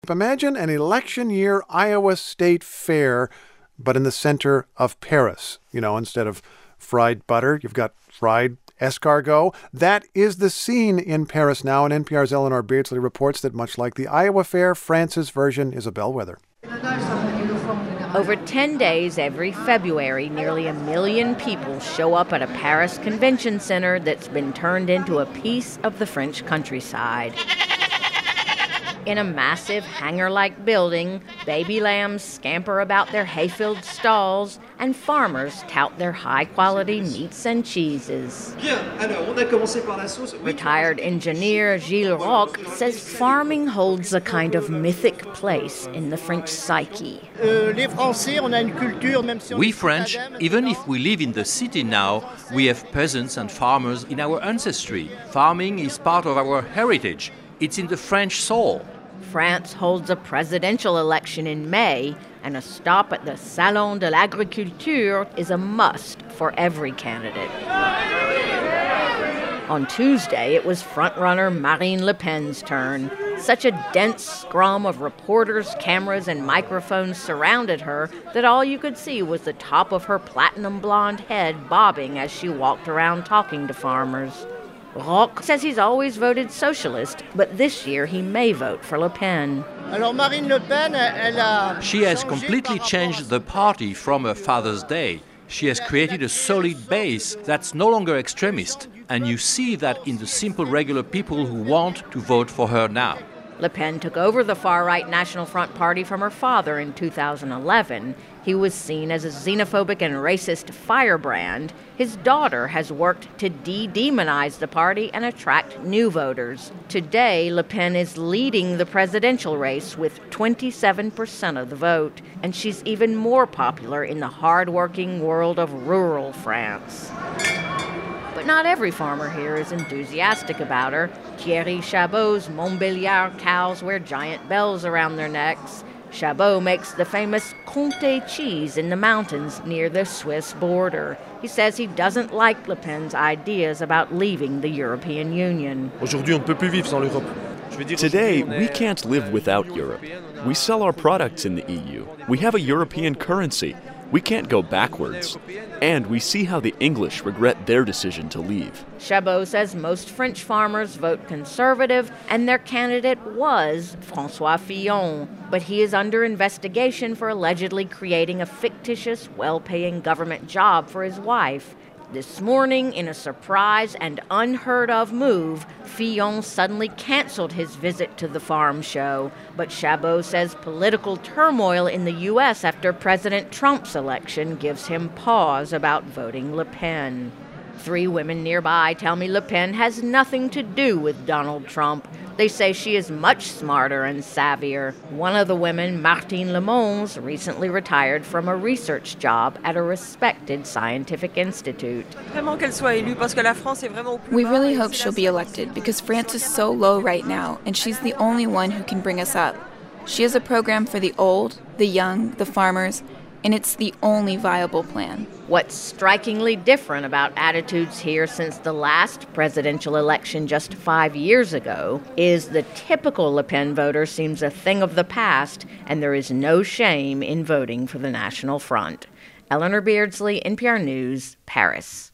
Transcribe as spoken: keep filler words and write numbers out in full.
Imagine an election year Iowa State Fair, but in the center of Paris. You know, instead of fried butter, you've got fried escargot. That is the scene in Paris now, and N P R's Eleanor Beardsley reports that much like the Iowa Fair, France's version is a bellwether. Over ten days every February, nearly a million people show up at a Paris convention center that's been turned into a piece of the French countryside. In a massive hangar-like building, baby lambs scamper about their hay-filled stalls, and farmers tout their high-quality meats and cheeses. Retired engineer Gilles Roch says farming holds a kind of mythic place in the French psyche. We French, even if we live in the city now, we have peasants and farmers in our ancestry. Farming is part of our heritage. It's in the French soul. France holds a presidential election in May, and a stop at the Salon de l'Agriculture is a must for every candidate. On Tuesday, it was frontrunner Marine Le Pen's turn. Such a dense scrum of reporters, cameras, and microphones surrounded her that all you could see was the top of her platinum blonde head bobbing as she walked around talking to farmers. Roch says he's always voted socialist, but this year he may vote for Le Pen. She has completely changed the party from her father's day. She has created a solid base that's no longer extremist, and you see that in the simple regular people who want to vote for her now. Le Pen took over the far-right National Front Party from her father in two thousand eleven. He was seen as a xenophobic and racist firebrand. His daughter has worked to de-demonize the party and attract new voters. Today, Le Pen is leading the presidential race with twenty-seven percent of the vote, and she's even more popular in the hard-working world of rural France. But not every farmer here is enthusiastic about her. Thierry Chabot's Montbéliard cows wear giant bells around their necks. Chabot makes the famous Comté cheese in the mountains near the Swiss border. He says he doesn't like Le Pen's ideas about leaving the European Union. Today, we can't live without Europe. We sell our products in the E U. We have a European currency. We can't go backwards. And we see how the English regret their decision to leave. Chabot says most French farmers vote conservative, and their candidate was François Fillon. But he is under investigation for allegedly creating a fictitious, well-paying government job for his wife. This morning, in a surprise and unheard-of move, Fillon suddenly canceled his visit to the farm show. But Chabot says political turmoil in the U S after President Trump's election gives him pause about voting Le Pen. Three women nearby tell me Le Pen has nothing to do with Donald Trump. They say she is much smarter and savvier. One of the women, Martine Lemons, recently retired from a research job at a respected scientific institute. We really hope she'll be elected because France is so low right now, and she's the only one who can bring us up. She has a program for the old, the young, the farmers, and it's the only viable plan. What's strikingly different about attitudes here since the last presidential election just five years ago is the typical Le Pen voter seems a thing of the past, and there is no shame in voting for the National Front. Eleanor Beardsley, N P R News, Paris.